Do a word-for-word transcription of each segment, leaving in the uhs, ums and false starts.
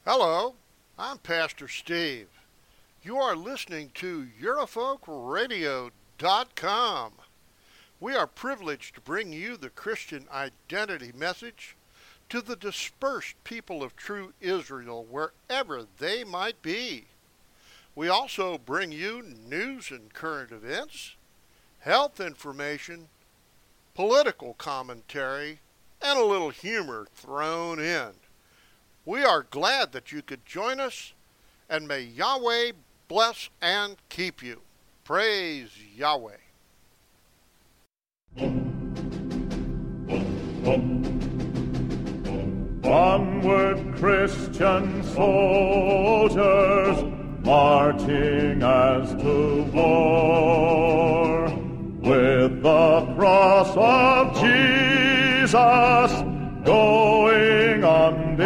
Hello, I'm Pastor Steve. You are listening to Eurofolk Radio dot com. We are privileged to bring you the Christian identity message to the dispersed people of true Israel wherever they might be. We also bring you news and current events, health information, political commentary, and a little humor thrown in. We are glad that you could join us, and may Yahweh bless and keep you. Praise Yahweh. Onward, Christian soldiers, marching as to war, with the cross of Jesus going on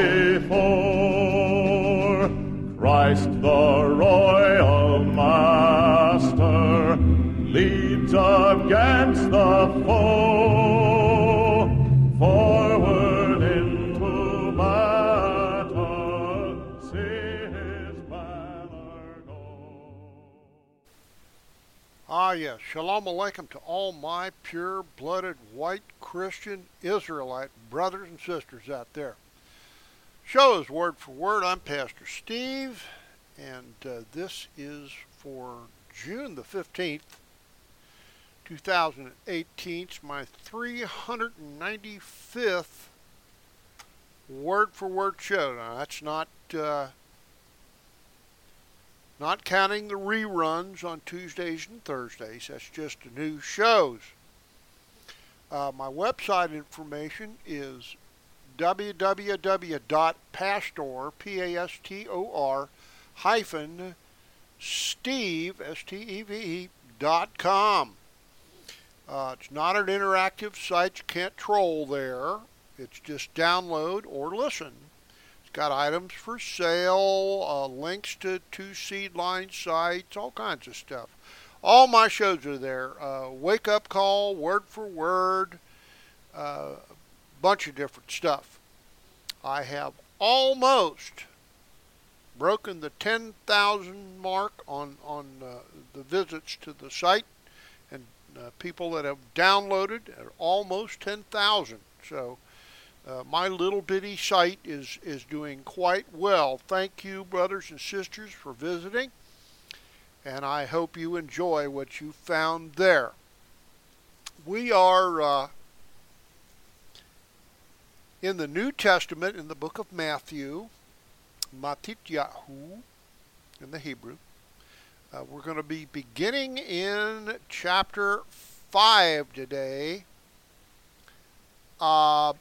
before. Christ the royal master leads against the foe, forward into battle, see his banner go. Ah, yes, shalom aleichem to all my pure-blooded white Christian Israelite brothers and sisters out there. Show is word for word. I'm Pastor Steve, and uh, this is for June the fifteenth, two thousand eighteen. It's my three hundred ninety-fifth word for word show. Now, that's not uh, not counting the reruns on Tuesdays and Thursdays. That's just the new shows. Uh, my website information is w w w dot pastor, P A S T O R, hyphen, Steve, S T E V E, dot com. Uh, it's not an interactive site. You can't troll there. It's just download or listen. It's got items for sale, uh, links to two Seedline sites, all kinds of stuff. All my shows are there. Uh, Wake Up Call, Word for Word, a uh, bunch of different stuff. I have almost broken the ten thousand mark on, on uh, the visits to the site, and uh, people that have downloaded are almost ten thousand. So uh, my little bitty site is, is doing quite well. Thank you, brothers and sisters, for visiting, and I hope you enjoy what you found there. We are uh, in the New Testament, in the book of Matthew, Matityahu in the Hebrew. Uh, we're going to be beginning in chapter five today. Uh,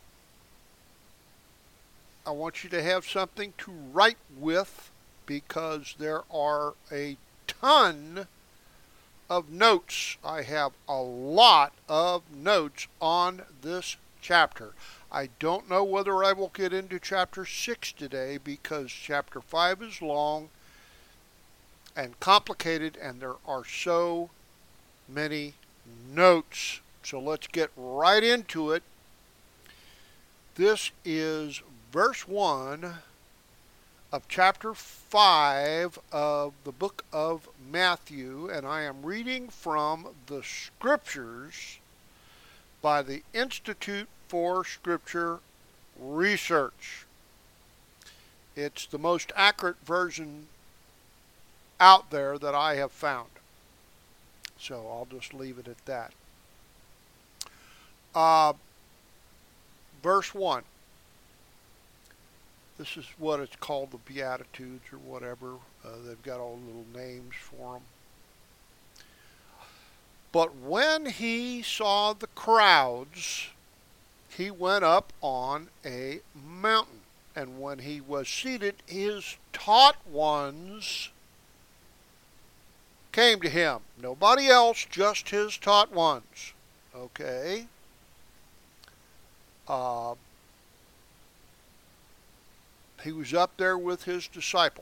I want you to have something to write with, because there are a ton of notes. I have a lot of notes on this chapter. I don't know whether I will get into chapter six today, because chapter five is long and complicated, and there are so many notes. So let's get right into it. This is verse one of chapter five of the book of Matthew, and I am reading from the Scriptures by the Institute for Scripture Research. It's the most accurate version out there that I have found. So I'll just leave it at that. Uh, verse one. This is what it's called, the Beatitudes or whatever. Uh, they've got all little names for them. But when he saw the crowds, he went up on a mountain. And when he was seated, his taught ones came to him. Nobody else, just his taught ones. Okay? Uh, he was up there with his disciples.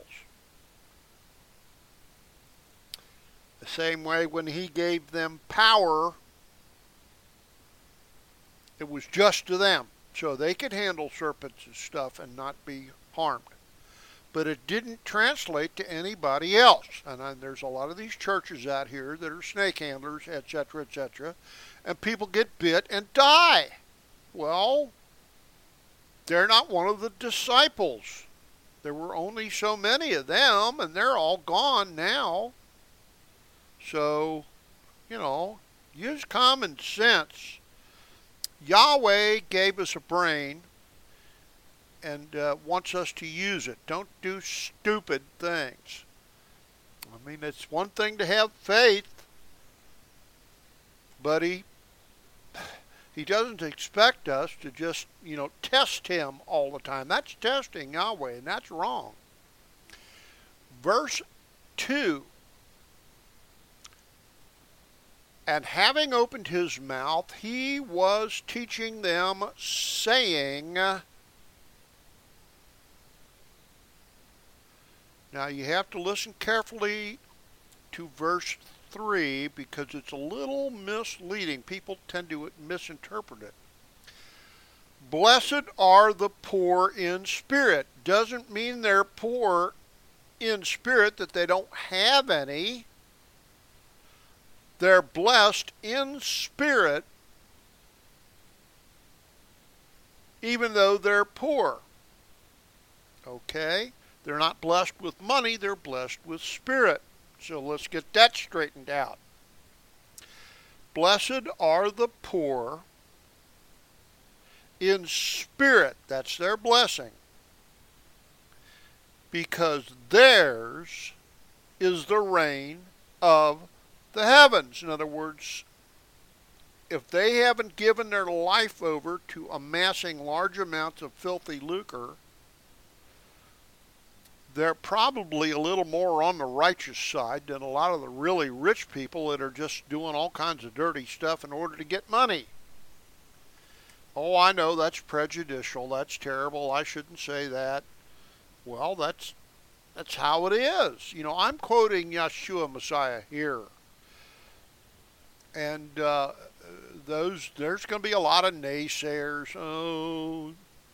The same way when he gave them power, it was just to them, so they could handle serpents and stuff and not be harmed. but it didn't translate to anybody else. And then there's a lot of these churches out here that are snake handlers, et cetera, et cetera, and people get bit and die. Well, they're not one of the disciples. There were only so many of them, and they're all gone now. So, you know, use common sense. Yahweh gave us a brain and uh, wants us to use it. Don't do stupid things. I mean, it's one thing to have faith, but he, he doesn't expect us to just, you know, test him all the time. That's testing Yahweh, and that's wrong. Verse two. And having opened his mouth, he was teaching them, saying... Now you have to listen carefully to verse three because it's a little misleading. People tend to misinterpret it. Blessed are the poor in spirit. Doesn't mean they're poor in spirit that they don't have any. They're blessed in spirit even though they're poor. Okay? They're not blessed with money, they're blessed with spirit. So let's get that straightened out. Blessed are the poor in spirit. That's their blessing. Because theirs is the reign of the heavens. In other words, if they haven't given their life over to amassing large amounts of filthy lucre, they're probably a little more on the righteous side than a lot of the really rich people that are just doing all kinds of dirty stuff in order to get money. Oh, I know that's prejudicial. That's terrible. I shouldn't say that. Well, that's that's how it is. You know, I'm quoting Yeshua Messiah here. And uh, those there's going to be a lot of naysayers. Oh,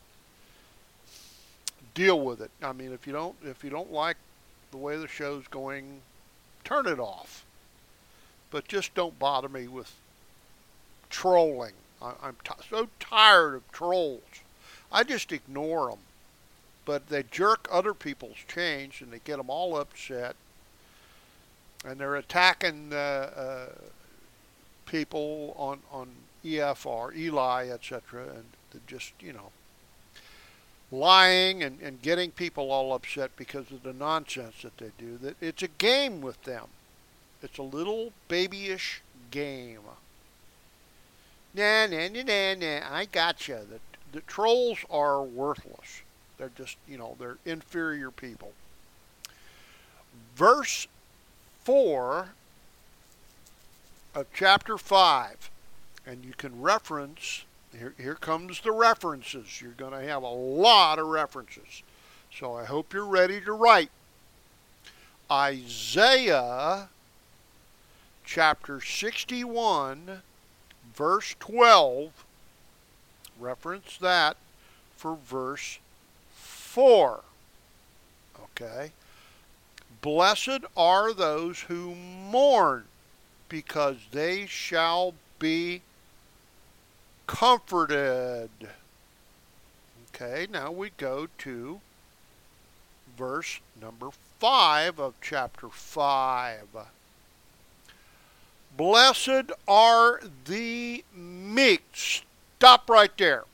deal with it. I mean, if you don't if you don't like the way the show's going, turn it off. But just don't bother me with trolling. I, I'm t- so tired of trolls. I just ignore them. But they jerk other people's change and they get them all upset. And they're attacking uh, uh, people on, on E F R, Eli, et cetera. And they're just, you know, lying and, and getting people all upset because of the nonsense that they do. That it's a game with them. It's a little babyish game. Nah, nah, nah, nah, nah. I gotcha. The, the trolls are worthless. They're just, you know, they're inferior people. Verse four of chapter five. And you can reference, here, here comes the references. You're going to have a lot of references. So I hope you're ready to write. Isaiah chapter sixty-one, verse twelve. Reference that for verse four. Okay. Blessed are those who mourn, because they shall be comforted. Okay, now we go to verse number five of chapter five. Blessed are the meek. Stop right there.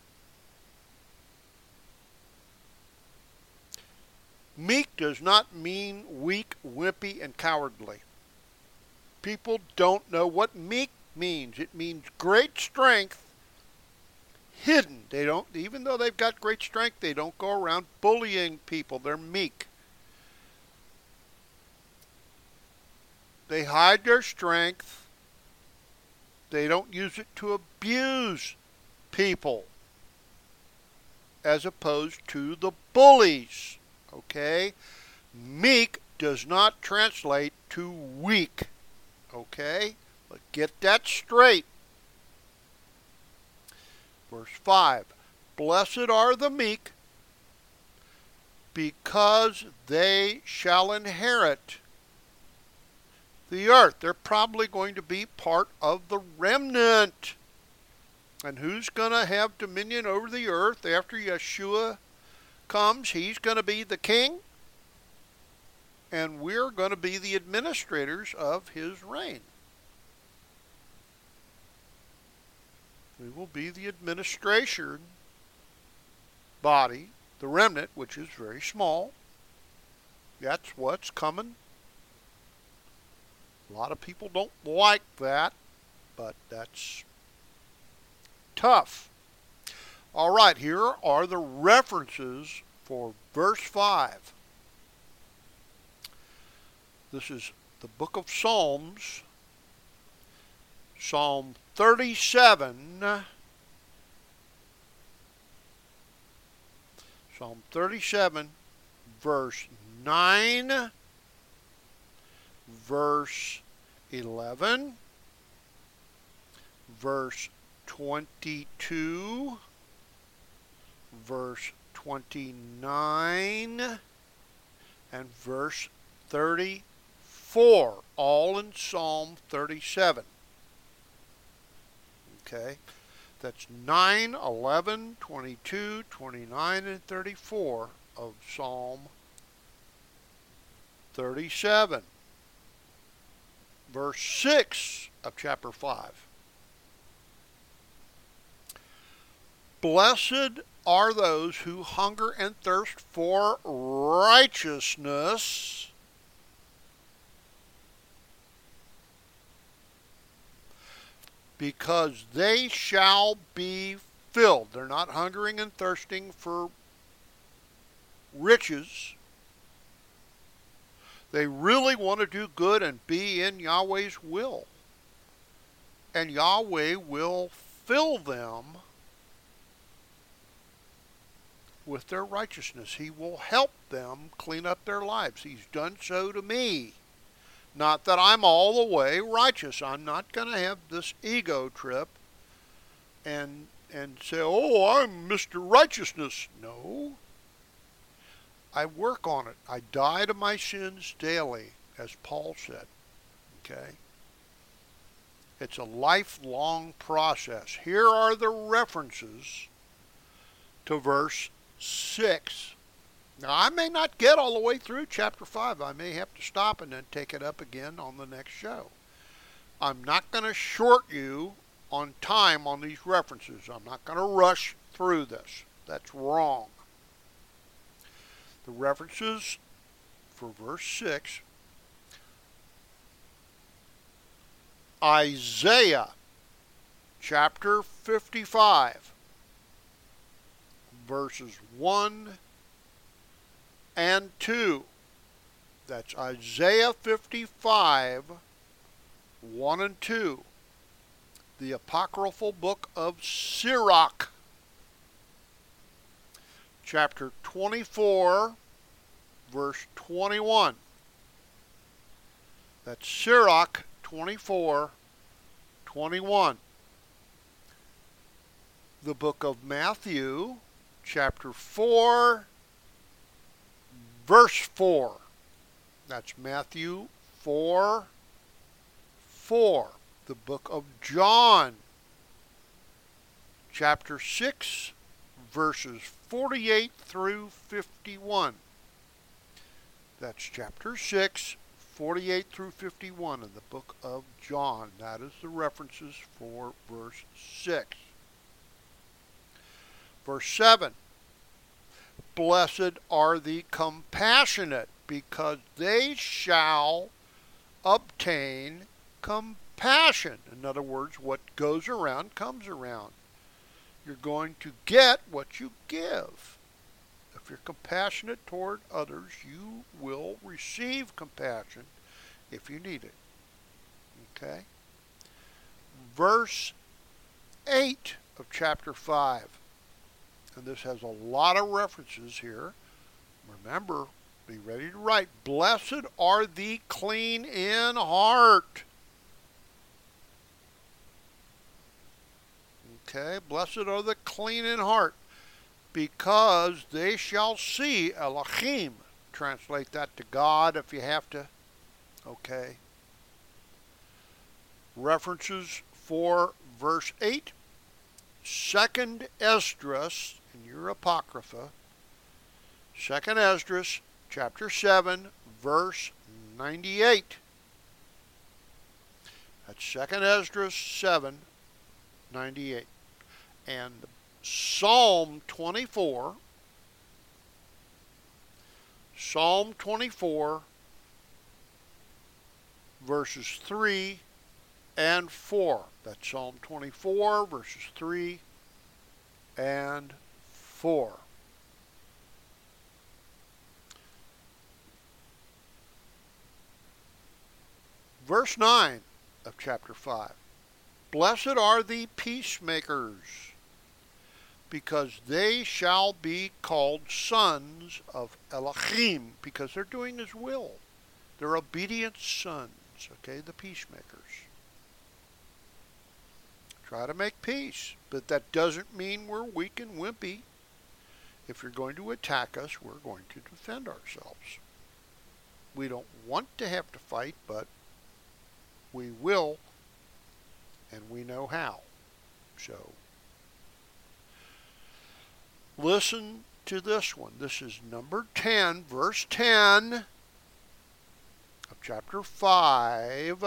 Meek does not mean weak, wimpy, and cowardly. People don't know what meek means. It means great strength hidden. They don't, even though they've got great strength, they don't go around bullying people. They're meek. They hide their strength. They don't use it to abuse people, as opposed to the bullies. Okay? Meek does not translate to weak. Okay? But get that straight. Verse five. Blessed are the meek, because they shall inherit the earth. They're probably going to be part of the remnant. And who's going to have dominion over the earth after Yeshua comes? He's going to be the king, and we're going to be the administrators of his reign. We will be the administration body, the remnant, which is very small. That's what's coming. A lot of people don't like that, but that's tough. All right, here are the references for verse five. This is the book of Psalms, Psalm thirty-seven, Psalm thirty-seven, verse nine, verse eleven, verse twenty-two, verse twenty-nine, and verse thirty-four, all in Psalm thirty-seven. Okay, that's nine, eleven, twenty-two, twenty-nine, and thirty-four of Psalm thirty-seven. Verse six of chapter five. Blessed are those who hunger and thirst for righteousness, because they shall be filled. They're not hungering and thirsting for riches. They really want to do good and be in Yahweh's will. And Yahweh will fill them with their righteousness. He will help them clean up their lives. He's done so to me. Not that I'm all the way righteous. I'm not going to have this ego trip and and say, oh, I'm Mister Righteousness. No. I work on it. I die to my sins daily, as Paul said. Okay? It's a lifelong process. Here are the references to verse six. Now, I may not get all the way through chapter five. I may have to stop and then take it up again on the next show. I'm not going to short you on time on these references. I'm not going to rush through this. That's wrong. The references for verse six, Isaiah chapter fifty-five, verses one and two. That's Isaiah fifty-five, one and two. The apocryphal book of Sirach, chapter twenty-four, verse twenty-one. That's Sirach twenty-four, twenty-one. The book of Matthew, chapter four, verse four. That's Matthew four, four. The book of John, chapter six, verses forty-eight through fifty-one. That's chapter six, forty-eight through fifty-one in the book of John. That is the references for verse six. Verse seven. Blessed are the compassionate, because they shall obtain compassion. In other words, what goes around comes around. You're going to get what you give. If you're compassionate toward others, you will receive compassion if you need it. Okay? Verse eight of chapter five. And this has a lot of references here. Remember, be ready to write. Blessed are the clean in heart. Okay, blessed are the clean in heart. because they shall see Elohim. Translate that to God if you have to. Okay. References for verse eight. Second Esdras in your Apocrypha. Second Esdras chapter seven verse ninety-eight. That's Second Esdras seven ninety-eight. And Psalm twenty-four. Psalm twenty-four verses three and four. That's Psalm twenty-four verses three and four. Verse nine of chapter five. Blessed are the peacemakers, because they shall be called sons of Elohim, because they're doing his will. They're obedient sons, okay, the peacemakers. Try to make peace, but that doesn't mean we're weak and wimpy. If you're going to attack us, we're going to defend ourselves. We don't want to have to fight, but we will, and we know how. So, listen to this one. This is number ten, verse ten of chapter five.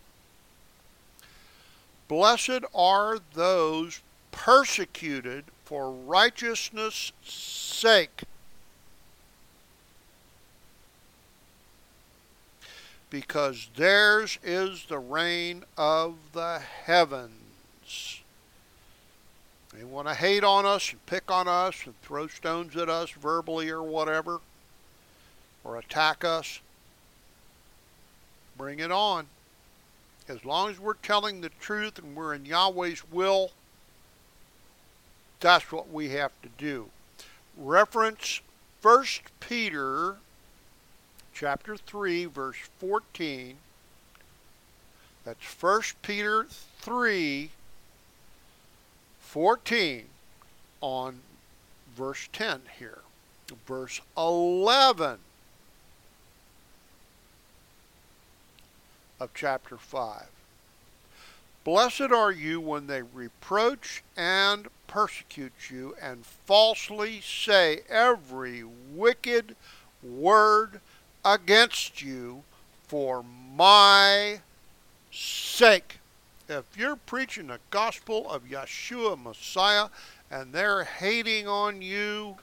Blessed are those persecuted for righteousness' sake, because theirs is the reign of the heavens. They want to hate on us and pick on us and throw stones at us verbally or whatever, or attack us. Bring it on. As long as we're telling the truth and we're in Yahweh's will, that's what we have to do. Reference First Peter chapter three, verse fourteen. That's First Peter three, fourteen on verse ten here. Verse eleven of chapter five. Blessed are you when they reproach and persecute you and falsely say every wicked word against you for my sake. If you're preaching the gospel of Yeshua Messiah and they're hating on you,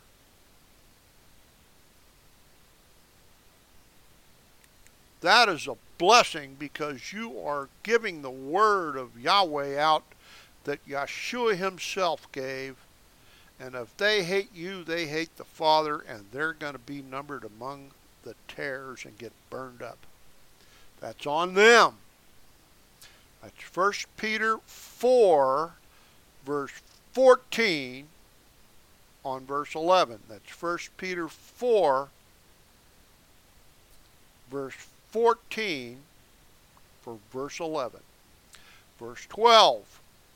that is a blessing, because you are giving the word of Yahweh out that Yeshua himself gave. And if they hate you, they hate the Father, and they're going to be numbered among the tares and get burned up. That's on them. That's First Peter four, verse fourteen on verse eleven. That's First Peter four, verse fourteen for verse eleven. Verse twelve.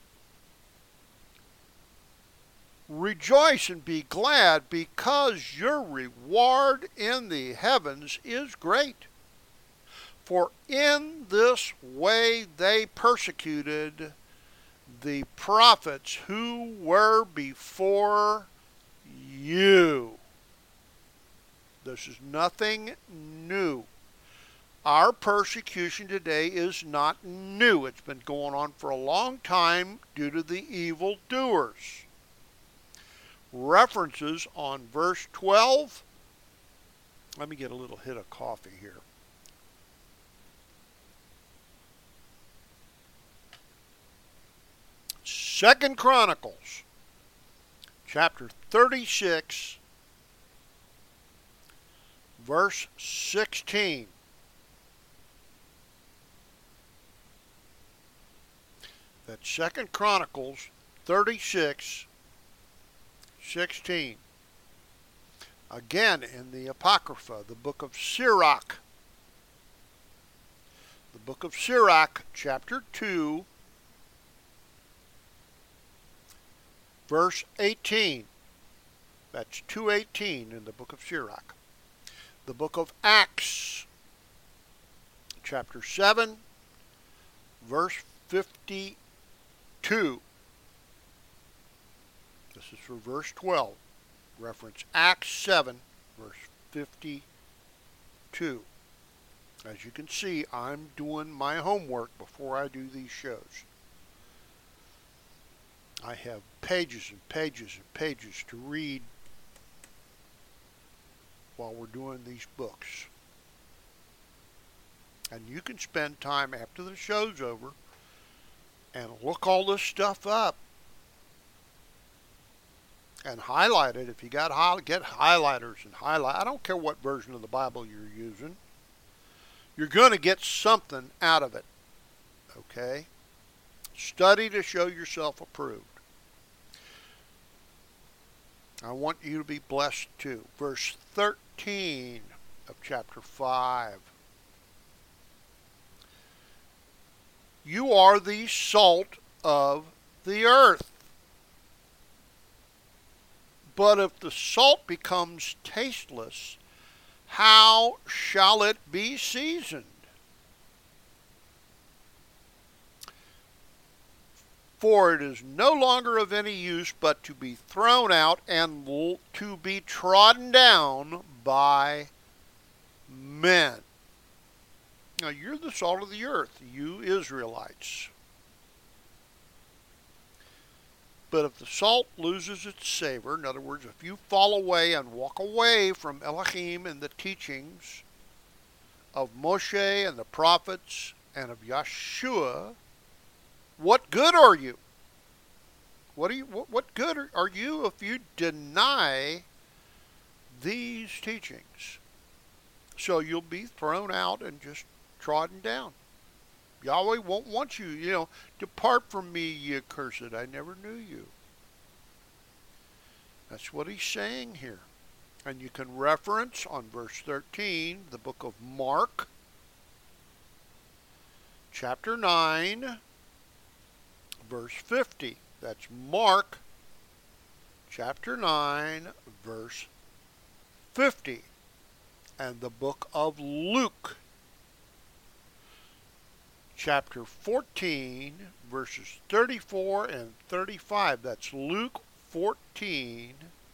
Rejoice and be glad, because your reward in the heavens is great. For in this way they persecuted the prophets who were before you. This is nothing new. Our persecution today is not new. It's been going on for a long time due to the evildoers. References on verse twelve. Let me get a little hit of coffee here. Second Chronicles, chapter thirty-six, verse sixteen. That's Second Chronicles thirty-six, sixteen. Again, in the Apocrypha, the book of Sirach. The book of Sirach, chapter two, verse eighteen. That's two eighteen in the book of Sirach. The book of Acts, chapter seven, verse fifty-two. This is for verse twelve. Reference Acts seven, verse fifty-two. As you can see, I'm doing my homework before I do these shows. I have pages and pages and pages to read while we're doing these books. And you can spend time after the show's over and look all this stuff up and highlight it. If you got get highlighters and highlight, I don't care what version of the Bible you're using. You're going to get something out of it. Okay? Study to show yourself approved. I want you to be blessed too. Verse thirteen of chapter five. You are the salt of the earth. But if the salt becomes tasteless, how shall it be seasoned? For it is no longer of any use but to be thrown out and to be trodden down by men. Now you're the salt of the earth, you Israelites. But if the salt loses its savor, in other words, if you fall away and walk away from Elohim and the teachings of Moshe and the prophets and of Yeshua, what good are you? What are you? What, what good are, are you if you deny these teachings? So you'll be thrown out and just trodden down. Yahweh won't want you, you know, depart from me, ye accursed, I never knew you. That's what he's saying here. And you can reference on verse thirteen, the book of Mark, chapter nine, verse fifty. That's Mark, chapter nine, verse fifty. And the book of Luke, chapter fourteen, verses thirty-four and thirty-five. That's Luke fourteen,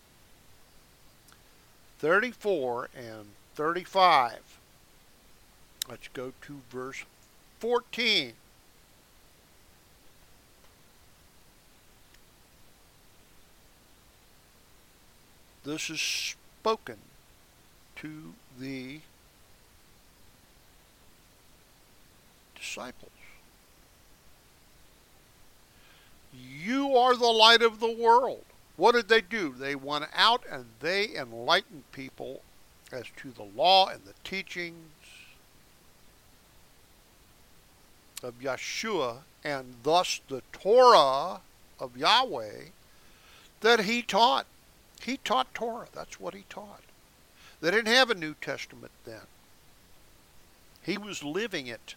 thirty-four and thirty-five. Let's go to verse fourteen. This is spoken to the disciples. You are the light of the world. What did they do? They went out and they enlightened people as to the law and the teachings of Yeshua, and thus the Torah of Yahweh that he taught. He taught Torah. That's what he taught. They didn't have a New Testament then. He was living it.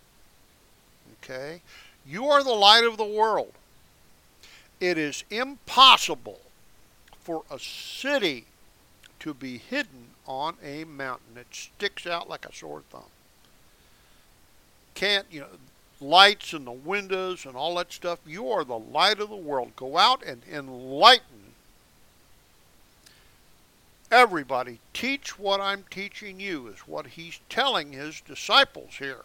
Okay? You are the light of the world. It is impossible for a city to be hidden on a mountain. It sticks out like a sore thumb. Can't, you know, lights in the windows and all that stuff. You are the light of the world. Go out and enlighten everybody. Teach what I'm teaching you, is what he's telling his disciples here.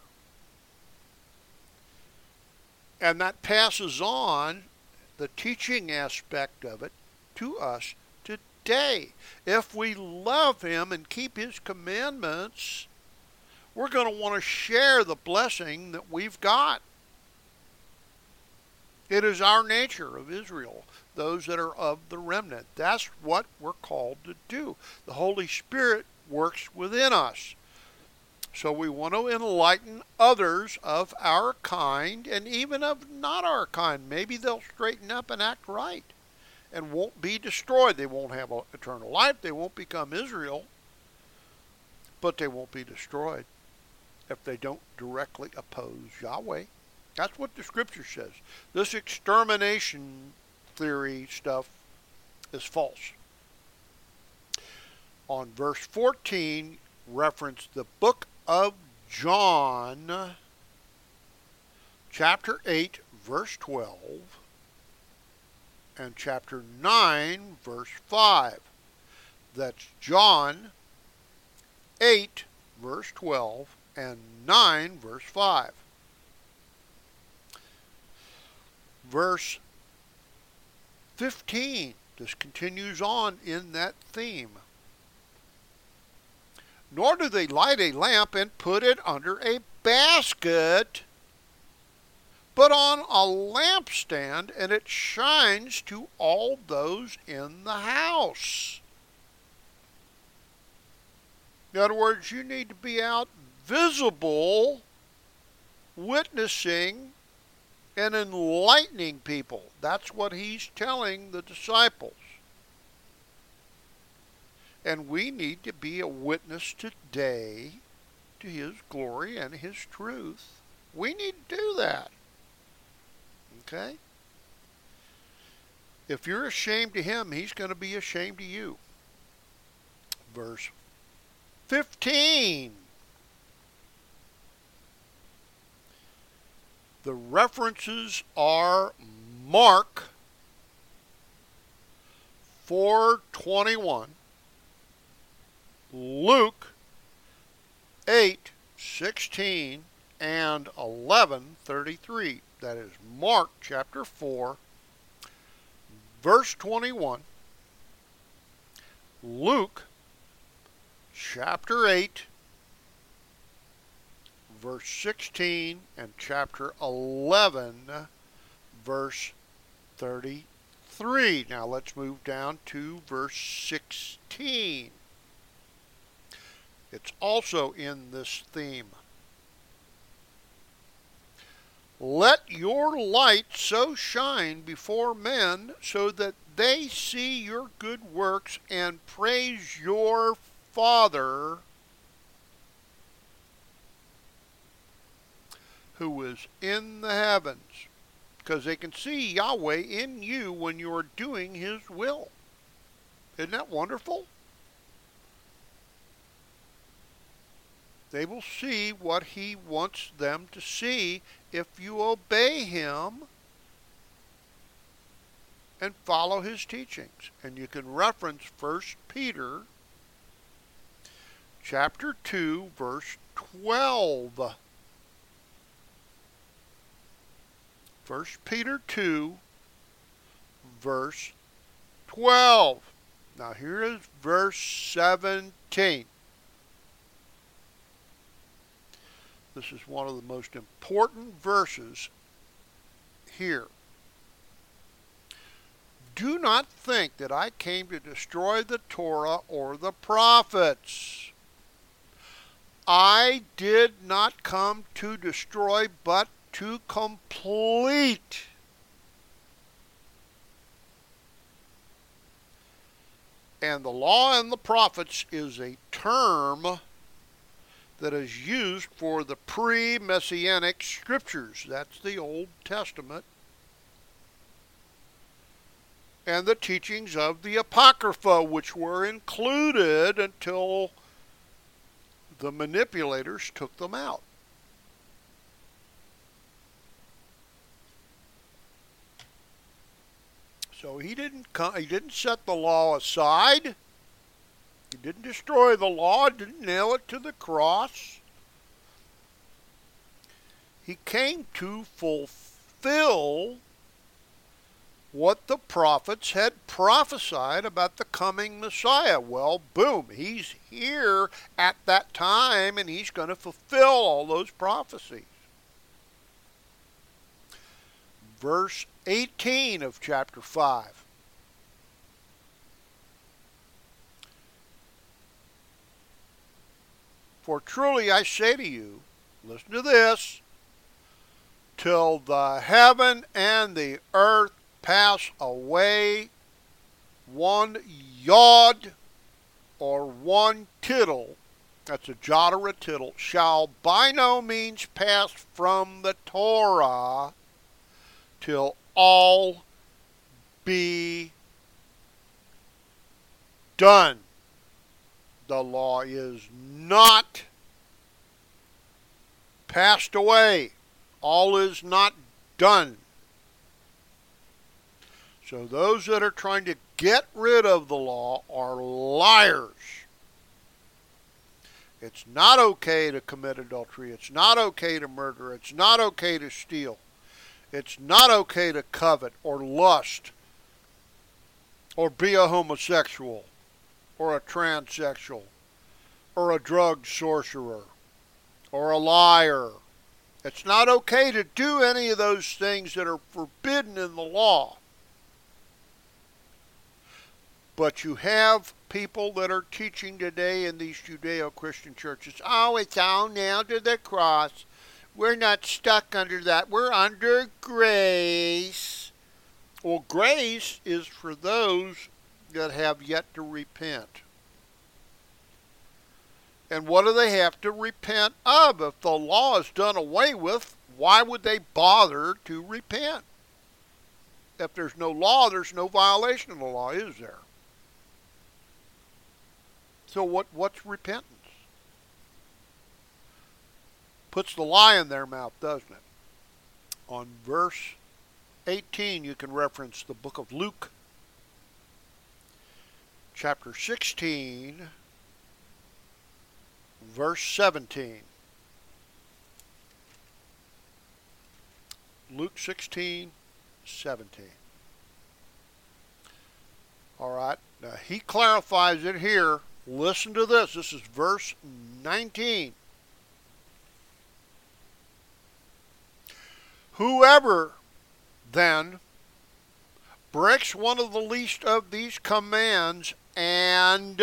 And that passes on the teaching aspect of it to us today. If we love him and keep his commandments, we're going to want to share the blessing that we've got. It is our nature of Israel, those that are of the remnant. That's what we're called to do. The Holy Spirit works within us. So we want to enlighten others of our kind and even of not our kind. Maybe they'll straighten up and act right and won't be destroyed. They won't have eternal life. They won't become Israel, but they won't be destroyed if they don't directly oppose Yahweh. That's what the scripture says. This extermination theory stuff is false. On verse fourteen, reference the book of John, chapter eight, verse twelve, and chapter nine, verse five. That's John eight, verse twelve, and nine, verse five. Verse fifteen, this continues on in that theme. Nor do they light a lamp and put it under a basket, but on a lampstand, and it shines to all those in the house. In other words, you need to be out visible, witnessing, and enlightening people. That's what he's telling the disciples. And we need to be a witness today to his glory and his truth. We need to do that. Okay? If you're ashamed of him, he's going to be ashamed of you. Verse fifteen. The references are Mark four twenty-one, Luke eight sixteen, and eleven thirty-three. That is Mark chapter four, verse twenty-one, Luke chapter eight, verse sixteen, and chapter eleven, verse thirty-three. Now let's move down to verse sixteen. It's also in this theme. Let your light so shine before men, so that they see your good works and praise your Father who is in the heavens. Because they can see Yahweh in you when you are doing his will. Isn't that wonderful? They will see what he wants them to see if you obey him and follow his teachings. And you can reference First Peter chapter two, verse twelve. First Peter two, verse twelve. Now here is verse seventeen. This is one of the most important verses here. Do not think that I came to destroy the Torah or the prophets. I did not come to destroy, but to complete. And the law and the prophets is a term that is used for the pre-Messianic scriptures. That's the Old Testament. And the teachings of the Apocrypha, which were included until the manipulators took them out. So he didn't come, he didn't set the law aside. He didn't destroy the law, didn't nail it to the cross. He came to fulfill what the prophets had prophesied about the coming Messiah. Well, boom, he's here at that time, and he's going to fulfill all those prophecies. Verse eighteen of chapter five. For truly I say to you, listen to this, till the heaven and the earth pass away, one yod or one tittle, that's a jot or a tittle, shall by no means pass from the Torah till all be done. The law is not passed away. All is not done. So those that are trying to get rid of the law are liars. It's not okay to commit adultery. It's not okay to murder. It's not okay to steal. It's not okay to covet or lust or be a homosexual or a transsexual or a drug sorcerer or a liar. It's not okay to do any of those things that are forbidden in the law. But you have people that are teaching today in these Judeo-Christian churches, oh, it's all nailed to the cross. We're not stuck under that. We're under grace. Well, grace is for those that have yet to repent. And what do they have to repent of? If the law is done away with, why would they bother to repent? If there's no law, there's no violation of the law, is there? So what, what's repentance? Puts the lie in their mouth, doesn't it? On verse eighteen, you can reference the book of Luke, chapter sixteen, verse seventeen. Luke sixteen, seventeen. All right, now he clarifies it here. Listen to this. This is verse nineteen. Whoever then breaks one of the least of these commands and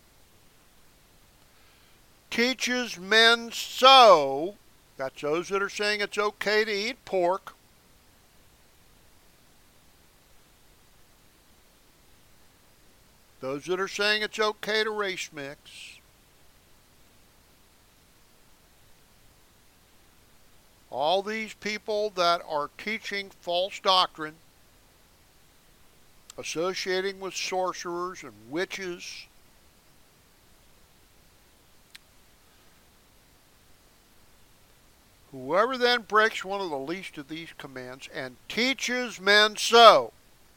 teaches men so, that's those that are saying it's okay to eat pork, those that are saying it's okay to race mix, all these people that are teaching false doctrine, associating with sorcerers and witches, whoever then breaks one of the least of these commands and teaches men so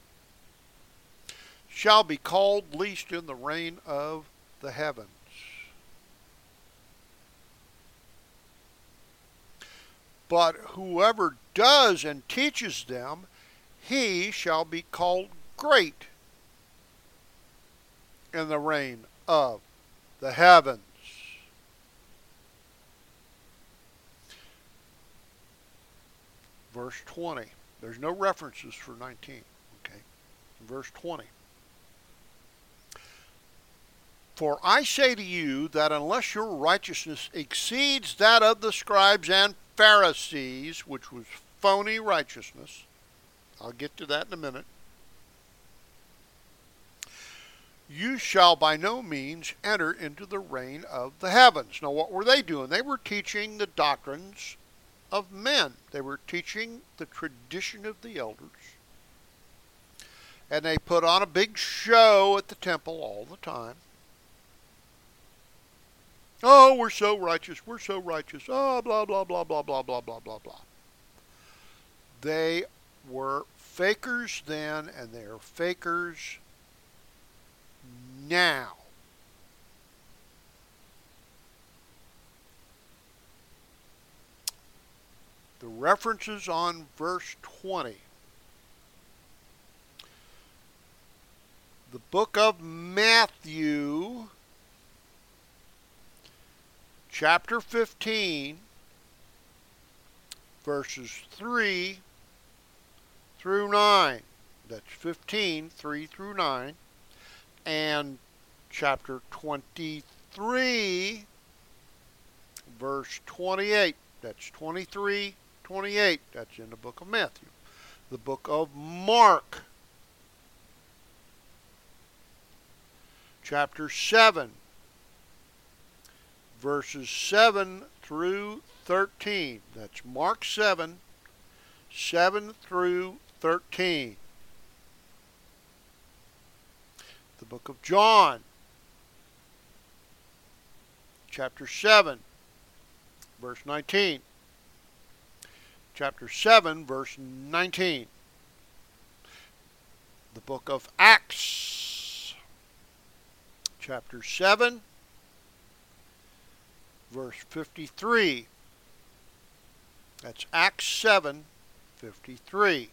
shall be called least in the reign of the heavens. But whoever does and teaches them, he shall be called great in the reign of the heavens. Verse twenty. There's no references for nineteen. Okay. Verse twenty. For I say to you that unless your righteousness exceeds that of the scribes and Pharisees, which was phony righteousness, I'll get to that in a minute, you shall by no means enter into the reign of the heavens. Now what were they doing? They were teaching the doctrines of men. They were teaching the tradition of the elders. And they put on a big show at the temple all the time. Oh, we're so righteous, we're so righteous. Oh, blah, blah, blah, blah, blah, blah, blah, blah, blah. They were fakers then, and they are fakers now. The references on verse twenty. The book of Matthew, chapter fifteen, verses three through nine. That's fifteen, three through nine. And chapter twenty-three, verse twenty-eight. That's twenty-three, twenty-eight. That's in the book of Matthew. The book of Mark, chapter seven, verses seven through thirteen. That's Mark seven, seven through thirteen. The book of John, chapter seven, verse nineteen. Chapter seven, verse nineteen. The book of Acts, chapter seven, verse fifty-three. That's Acts seven, fifty-three.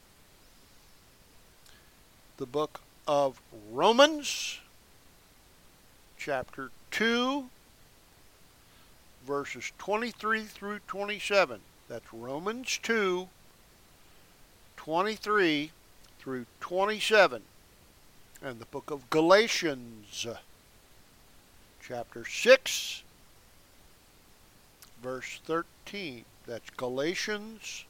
The book of Romans, chapter two, verses twenty-three through twenty-seven. That's Romans two, twenty-three through twenty-seven. And the book of Galatians, chapter six, verse thirteen. That's Galatians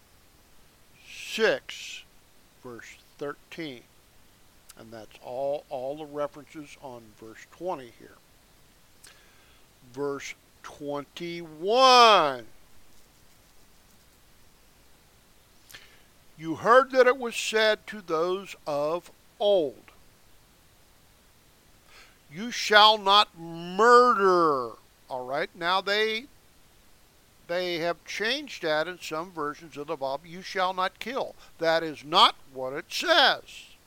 six, verse thirteen. And that's all, all the references on verse twenty here. Verse twenty-one. You heard that it was said to those of old, you shall not murder. All right, now they they have changed that in some versions of the Bible. You shall not kill. That is not what it says.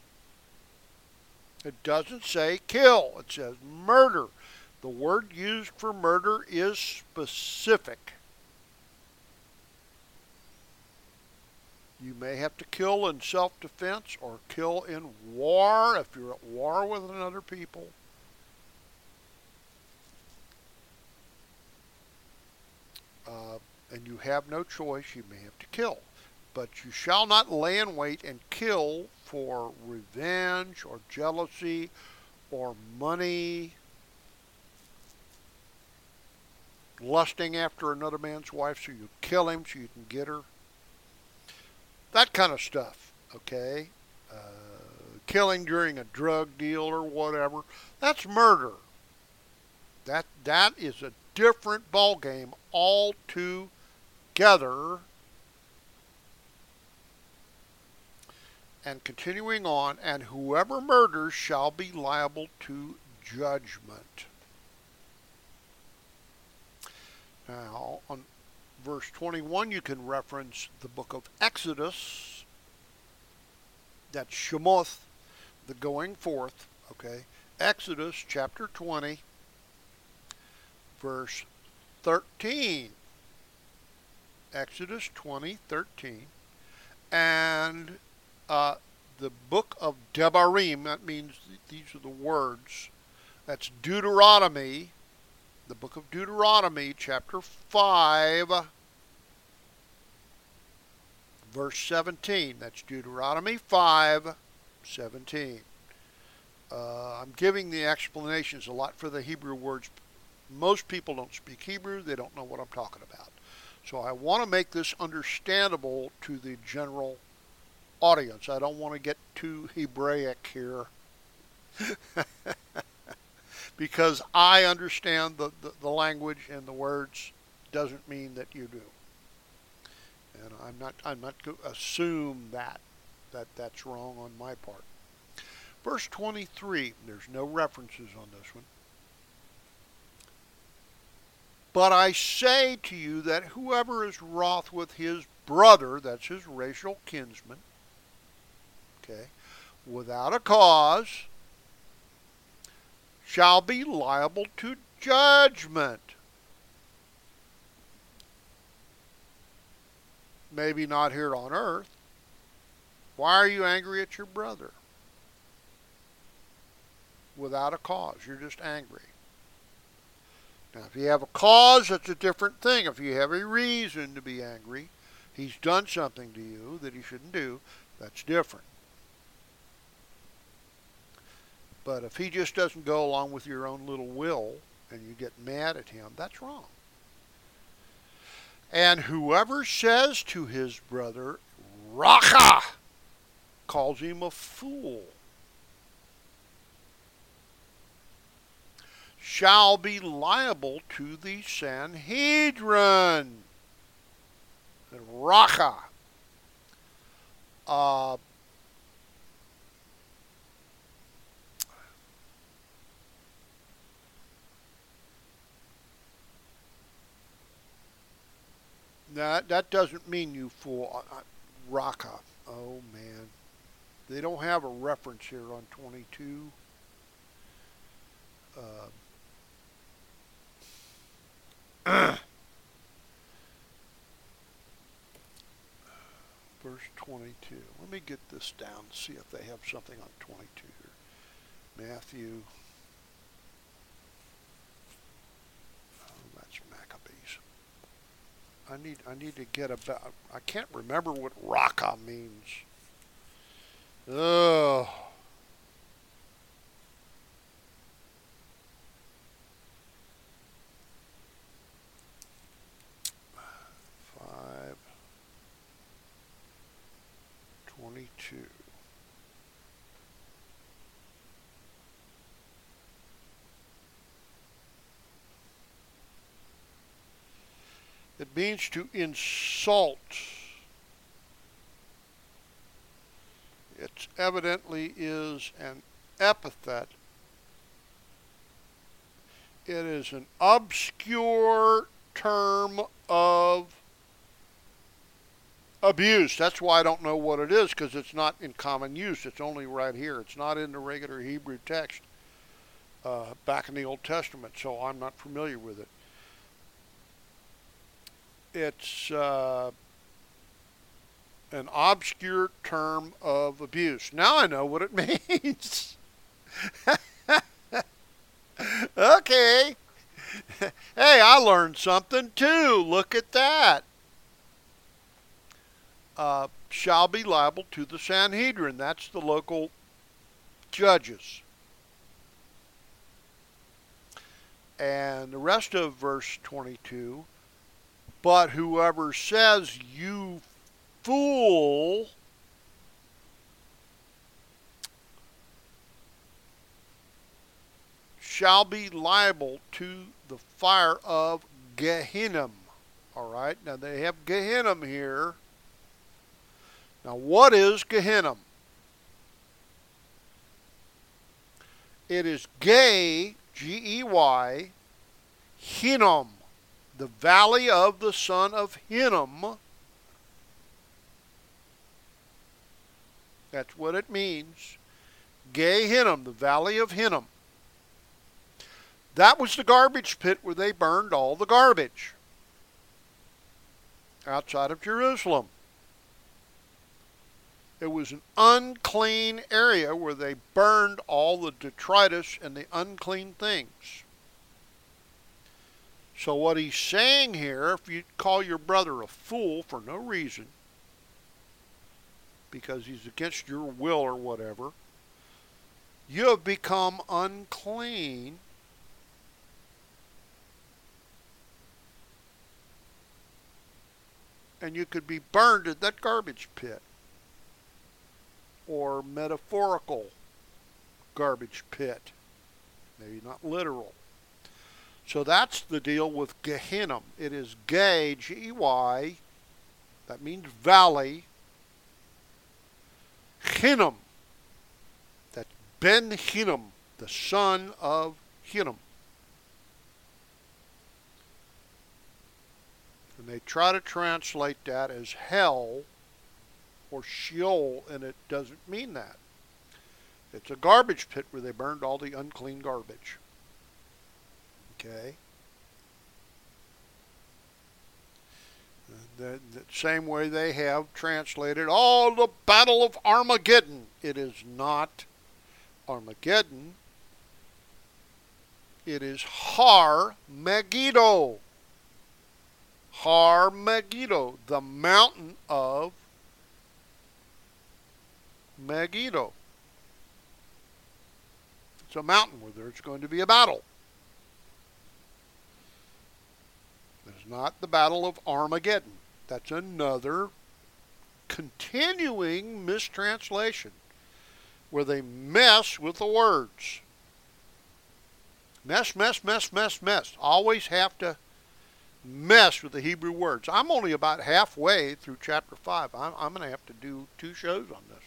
It doesn't say kill. It says murder. The word used for murder is specific. You may have to kill in self-defense or kill in war if you're at war with another people. Uh, and you have no choice, you may have to kill. But you shall not lay in wait and kill for revenge or jealousy or money, lusting after another man's wife so you kill him so you can get her. That kind of stuff, okay? Uh, killing during a drug deal or whatever, that's murder. That that is a different ballgame altogether. And continuing on, and whoever murders shall be liable to judgment. Now, on verse twenty-one, you can reference the book of Exodus. That's Shemoth, the going forth, okay? Exodus chapter twenty, verse thirteen. Exodus twenty, thirteen. And uh, the book of Devarim, that means these are the words. That's Deuteronomy. The book of Deuteronomy, chapter five, verse seventeen. That's Deuteronomy five, seventeen. Uh, I'm giving the explanations a lot for the Hebrew words. Most people don't speak Hebrew. They don't know what I'm talking about. So I want to make this understandable to the general audience. I don't want to get too Hebraic here. Because I understand the, the, the language and the words doesn't mean that you do. And I'm not I'm not going to assume that, that that's wrong on my part. Verse twenty-three, there's no references on this one. But I say to you that whoever is wroth with his brother, that's his racial kinsman, okay, without a cause, shall be liable to judgment. Maybe not here on earth. Why are you angry at your brother? Without a cause. You're just angry. Now, if you have a cause, that's a different thing. If you have a reason to be angry, he's done something to you that he shouldn't do, that's different. But if he just doesn't go along with your own little will and you get mad at him, that's wrong. And whoever says to his brother, Racha, calls him a fool, shall be liable to the Sanhedrin. And Racha. Uh, That that doesn't mean you fool. Uh, Raka. Oh man, they don't have a reference here on twenty-two. Uh, verse twenty-two. Let me get this down and see if they have something on twenty-two here. Matthew. Oh, that's Maccabees. I need I need to get about. I can't remember what Raka means. Ugh. Five. Twenty-two. It means to insult. It evidently is an epithet. It is an obscure term of abuse. That's why I don't know what it is, because it's not in common use. It's only right here. It's not in the regular Hebrew text uh, back in the Old Testament, so I'm not familiar with it. It's uh, an obscure term of abuse. Now I know what it means. Okay. Hey, I learned something too. Look at that. Uh, shall be liable to the Sanhedrin. That's the local judges. And the rest of verse twenty-two, but whoever says, you fool, shall be liable to the fire of Gehinnom. All right, now they have Gehinnom here. Now what is Gehinnom? It is Gay, G E Y, Hinnom, the valley of the son of Hinnom. That's what it means. Gay Hinnom, the valley of Hinnom. That was the garbage pit where they burned all the garbage outside of Jerusalem. It was an unclean area where they burned all the detritus and the unclean things. So what he's saying here, if you call your brother a fool for no reason, because he's against your will or whatever, you have become unclean. And you could be burned at that garbage pit. Or metaphorical garbage pit. Maybe not literal. So that's the deal with Gehinnom. It is Gay, G E Y, that means valley. Hinnom, that's Ben Hinnom, the son of Hinnom. And they try to translate that as hell or Sheol, and it doesn't mean that. It's a garbage pit where they burned all the unclean garbage. Okay? The, the same way they have translated, oh, the Battle of Armageddon. It is not Armageddon. It is Har Megiddo. Har Megiddo, the mountain of Megiddo. It's a mountain where there's going to be a battle. It's not the Battle of Armageddon. That's another continuing mistranslation where they mess with the words. Mess, mess, mess, mess, mess. Always have to mess with the Hebrew words. I'm only about halfway through chapter five. I'm, I'm going to have to do two shows on this,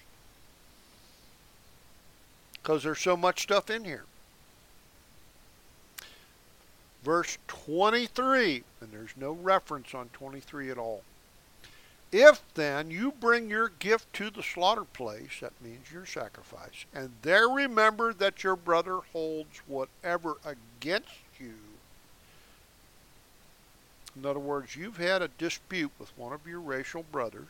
because there's so much stuff in here. Verse twenty-three, and there's no reference on twenty-three at all. If then you bring your gift to the slaughter place, that means your sacrifice, and there remember that your brother holds whatever against you. In other words, you've had a dispute with one of your racial brothers.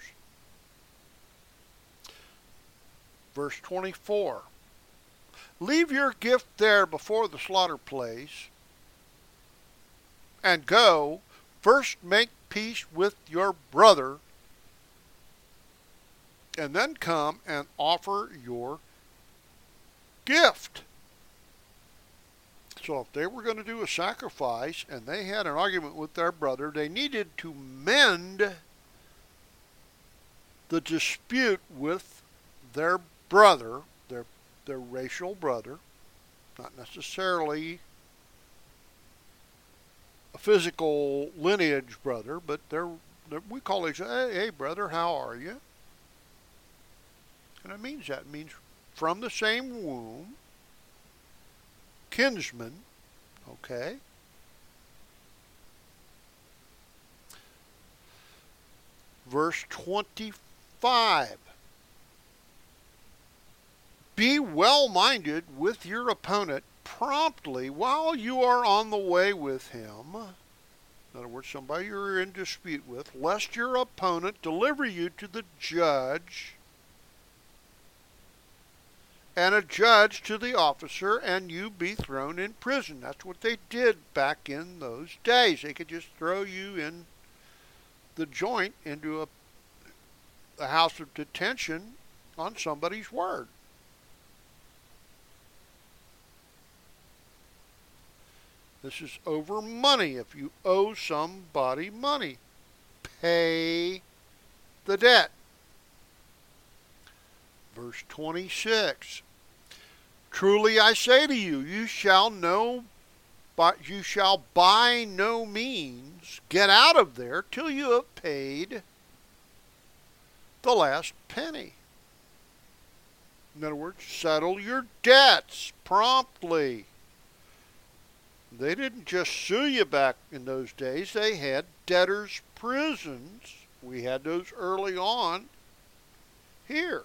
Verse twenty-four. Leave your gift there before the slaughter place, and go, first make peace with your brother, and then come and offer your gift. So if they were going to do a sacrifice and they had an argument with their brother, they needed to mend the dispute with their brother, their, their racial brother, not necessarily a physical lineage brother, but they're, they're, we call each other, hey, hey brother, how are you? And it means that. It means from the same womb, kinsman, okay? Verse twenty-five. Be well-minded with your opponent promptly while you are on the way with him. In other words, somebody you're in dispute with, lest your opponent deliver you to the judge, and a judge to the officer, and you be thrown in prison. That's what they did back in those days. They could just throw you in the joint into a, a house of detention on somebody's word. This is over money. If you owe somebody money, pay the debt. Verse twenty-six. Truly I say to you, you shall know, but you shall by no means get out of there till you have paid the last penny. In other words, settle your debts promptly. They didn't just sue you back in those days. They had debtors' prisons. We had those early on here.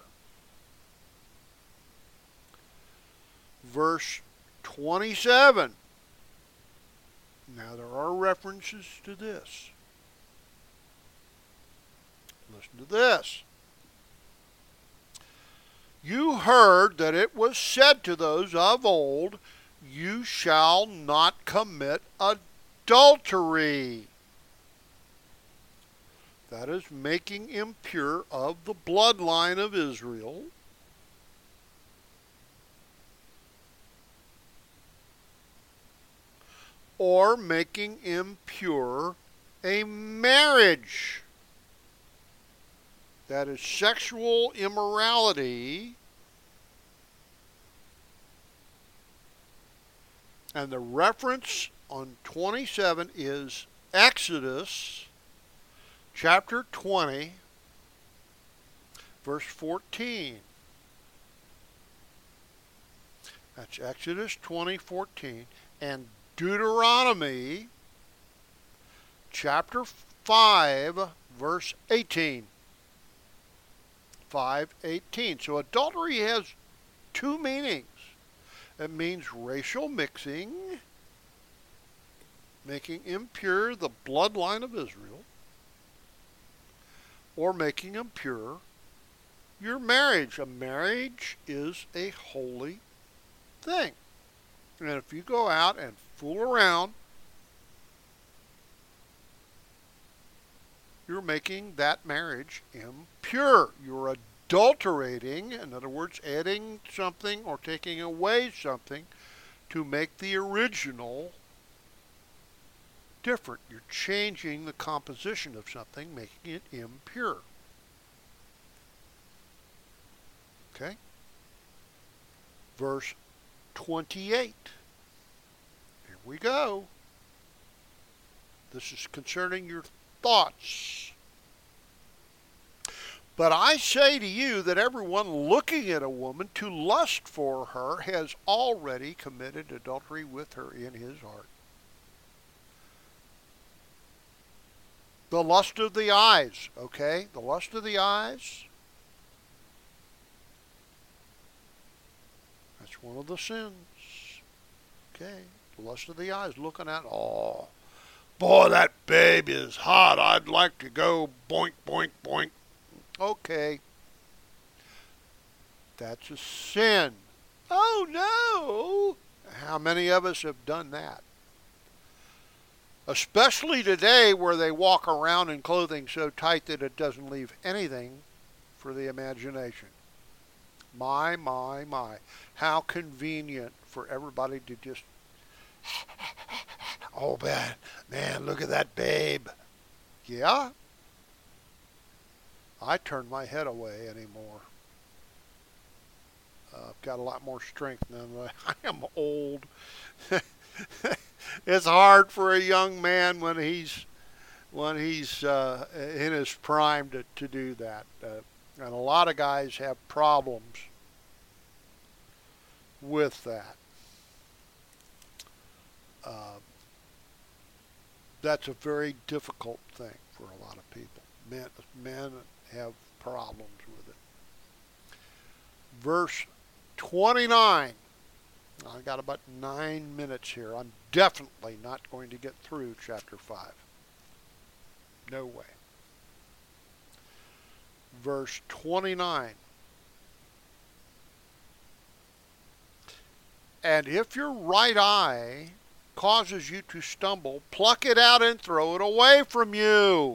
Verse twenty-seven. Now there are references to this. Listen to this. You heard that it was said to those of old, you shall not commit adultery. That is making impure of the bloodline of Israel. Or making impure a marriage. That is sexual immorality. And the reference on twenty-seven is Exodus chapter twenty, verse fourteen. That's Exodus twenty, fourteen. And Deuteronomy chapter five, verse eighteen. five eighteen. So adultery has two meanings. It means racial mixing, making impure the bloodline of Israel, or making impure your marriage. A marriage is a holy thing. And if you go out and fool around, you're making that marriage impure. You're adulterating, in other words, adding something or taking away something to make the original different. You're changing the composition of something, making it impure. Okay? Verse twenty-eight. Here we go. This is concerning your thoughts. But I say to you that everyone looking at a woman to lust for her has already committed adultery with her in his heart. The lust of the eyes, okay? The lust of the eyes. That's one of the sins. Okay? The lust of the eyes, looking at, oh, boy, that babe is hot. I'd like to go boink, boink, boink. Okay. That's a sin. Oh, no. How many of us have done that? Especially today where they walk around in clothing so tight that it doesn't leave anything for the imagination. My, my, my. How convenient for everybody to just, oh man, man, look at that babe. Yeah? I turn my head away anymore. Uh, I've got a lot more strength now. I am old. It's hard for a young man when he's when he's uh, in his prime to, to do that. Uh, and a lot of guys have problems with that. Uh, that's a very difficult thing for a lot of people. Men, men have problems with it. Verse twenty-nine. I got about nine minutes here. I'm definitely not going to get through chapter five. No way. Verse twenty-nine. And if your right eye causes you to stumble, pluck it out and throw it away from you.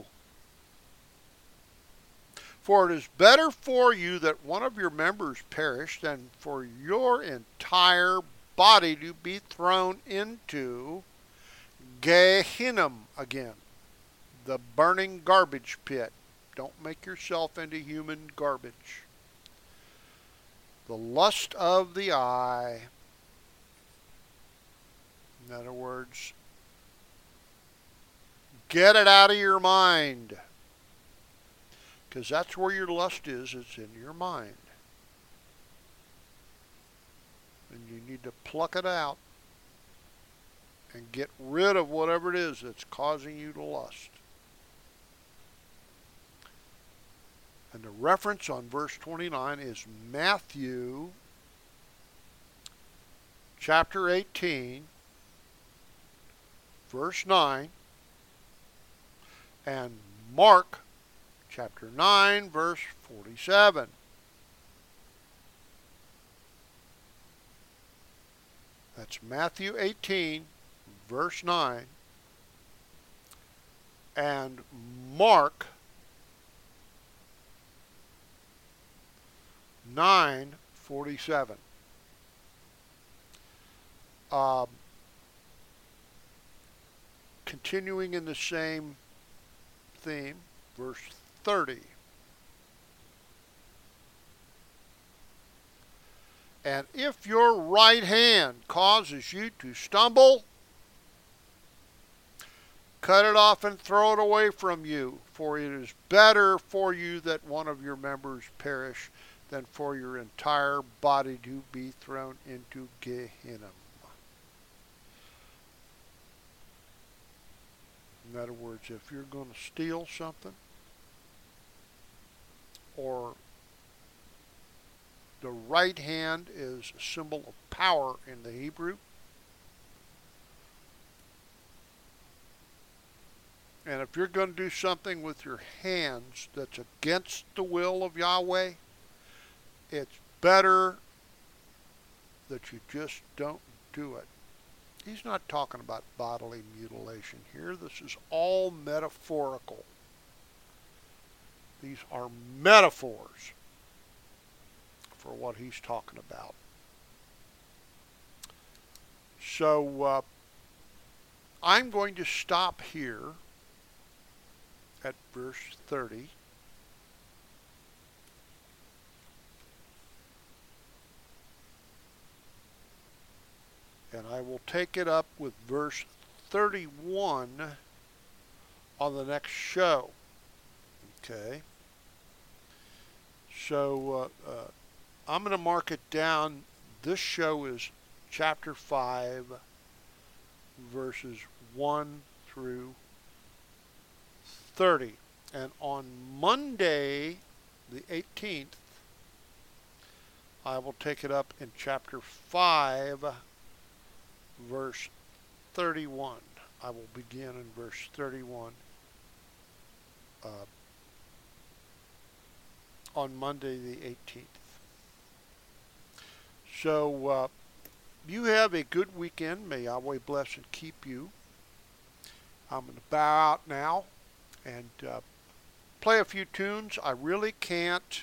For it is better for you that one of your members perish than for your entire body to be thrown into Gehenna again, the burning garbage pit. Don't make yourself into human garbage. The lust of the eye. In other words, get it out of your mind. Because that's where your lust is. It's in your mind. And you need to pluck it out and get rid of whatever it is that's causing you to lust. And the reference on verse twenty-nine is Matthew chapter eighteen, verse nine, and Mark chapter nine, verse forty-seven. That's Matthew eighteen, verse nine, and Mark nine forty-seven. Um, continuing in the same theme, verse thirty. And if your right hand causes you to stumble, cut it off and throw it away from you, for it is better for you that one of your members perish than for your entire body to be thrown into Gehenna. In other words, if you're going to steal something, or the right hand is a symbol of power in the Hebrew, and if you're going to do something with your hands that's against the will of Yahweh, it's better that you just don't do it. He's not talking about bodily mutilation here. This is all metaphorical. These are metaphors for what he's talking about. So uh, I'm going to stop here at verse thirty. And I will take it up with verse thirty-one on the next show. Okay. So uh, uh, I'm going to mark it down. This show is chapter five, verses one through thirty. And on Monday, the eighteenth, I will take it up in chapter five, verse thirty-one. I will begin in verse thirty-one uh, on Monday, the eighteenth. So, uh, you have a good weekend. May Yahweh bless and keep you. I'm going to bow out now and uh, play a few tunes. I really can't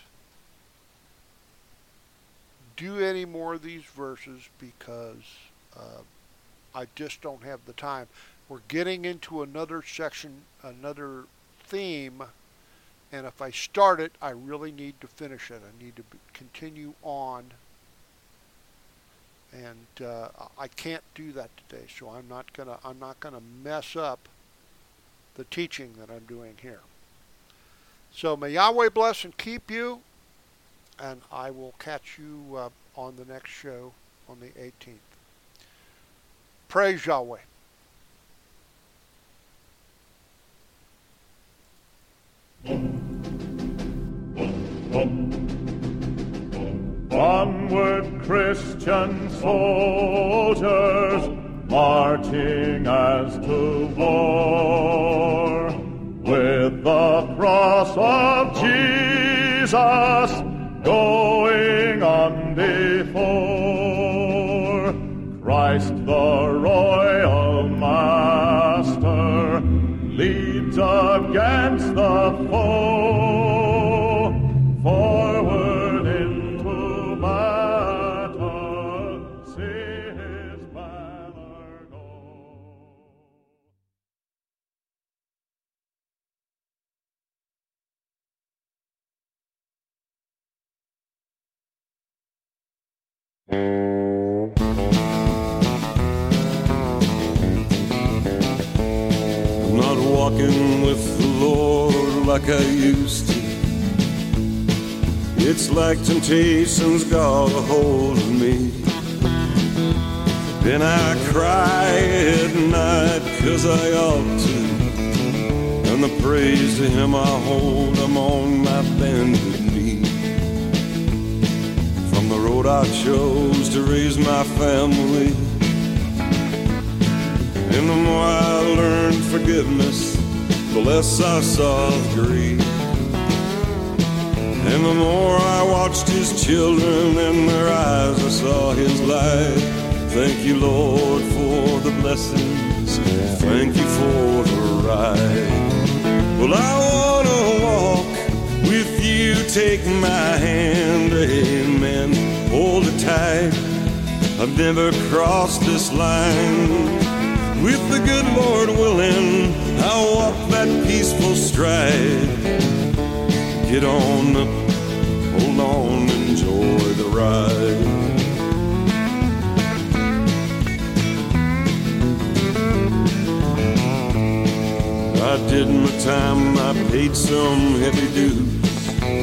do any more of these verses because uh, I just don't have the time. We're getting into another section, another theme, and if I start it, I really need to finish it. I need to be, continue on, and uh, I can't do that today. So I'm not gonna, I'm not gonna mess up the teaching that I'm doing here. So may Yahweh bless and keep you, and I will catch you uh, on the next show on the eighteenth. Praise Yahweh. Onward, Christian soldiers, marching as to war, with the cross of Jesus going on before. Christ the royal master leads against the foe, forward into battle, see his banner go. I'm not walking with the Lord like I used to. It's like temptation's got a hold of me. Then I cry at night 'cause I ought to, and the praise to him I hold, I'm on my bended knee. From the road I chose to raise my family, and the more I learned forgiveness, the less I saw grief. And the more I watched his children, in their eyes I saw his light. Thank you, Lord, for the blessings. Thank you for the ride. Well, I want to walk with you. Take my hand, amen. Hold it tight. I've never crossed this line. With the good Lord willing, I'll walk that peaceful stride. Get on up, hold on, enjoy the ride. I did my time, I paid some heavy dues,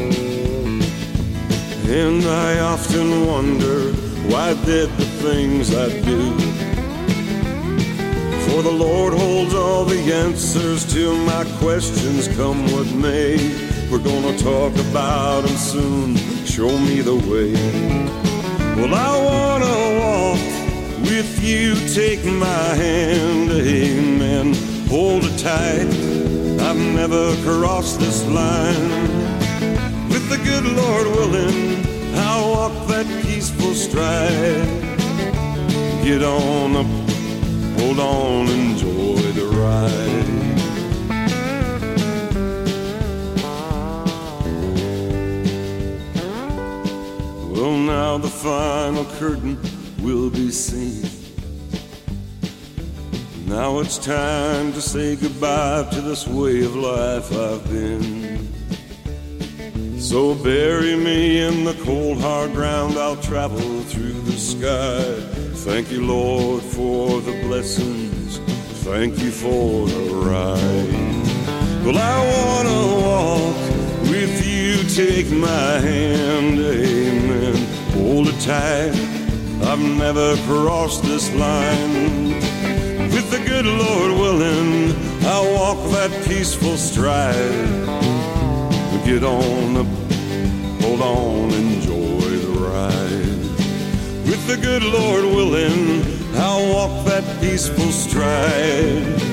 and I often wonder why I did the things I do. For the Lord holds all the answers to my questions, come what may. We're gonna talk about him soon, show me the way. Well, I wanna walk with you, take my hand, amen. Hold it tight, I've never crossed this line. With the good Lord willing, I'll walk that peaceful stride. Get on up, hold on, enjoy the ride. Well, now the final curtain will be seen. Now it's time to say goodbye to this way of life I've been. So bury me in the cold hard ground, I'll travel through the sky. Thank you, Lord, for the blessings. Thank you for the ride. Well, I want to walk with you, take my hand, amen. Hold it tight, I've never crossed this line. With the good Lord willing, I'll walk walk that peaceful stride. Get on up, hold on, enjoy the ride. With the good Lord willing, I'll walk that peaceful stride.